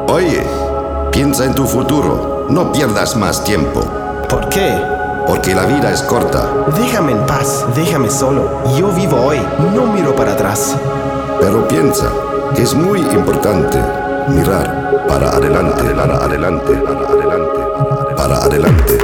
Oye, piensa en tu futuro. No pierdas más tiempo. ¿Por qué? Porque la vida es corta. Déjame en paz, déjame solo. Yo vivo hoy, no miro para atrás. Pero piensa que es muy importante mirar para adelante, para adelante, para adelante, para adelante.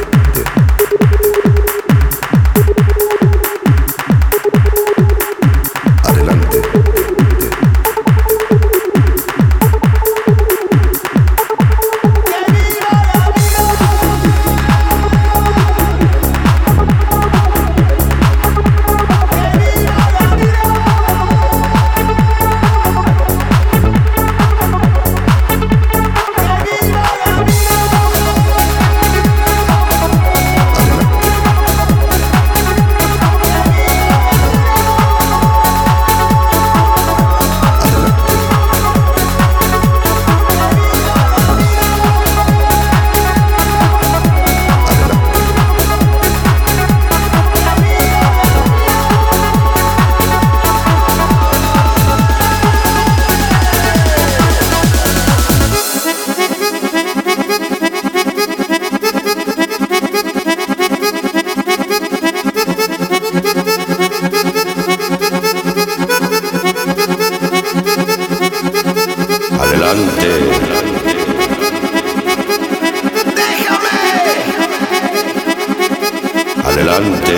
Adelante.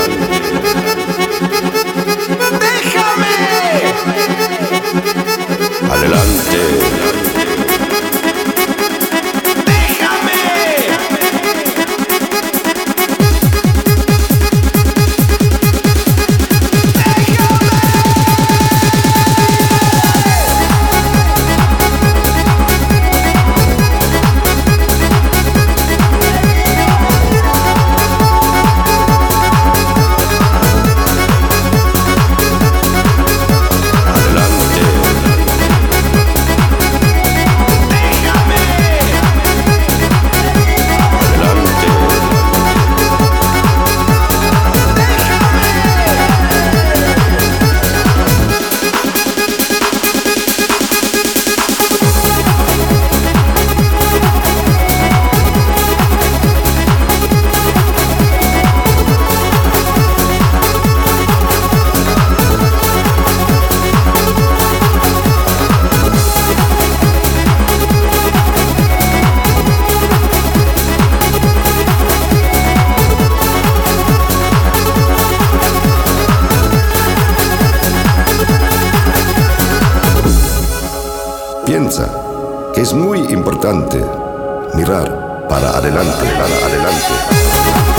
¡Déjame! Adelante. ¡Déjame! Piensa que es muy importante mirar para adelante, para adelante.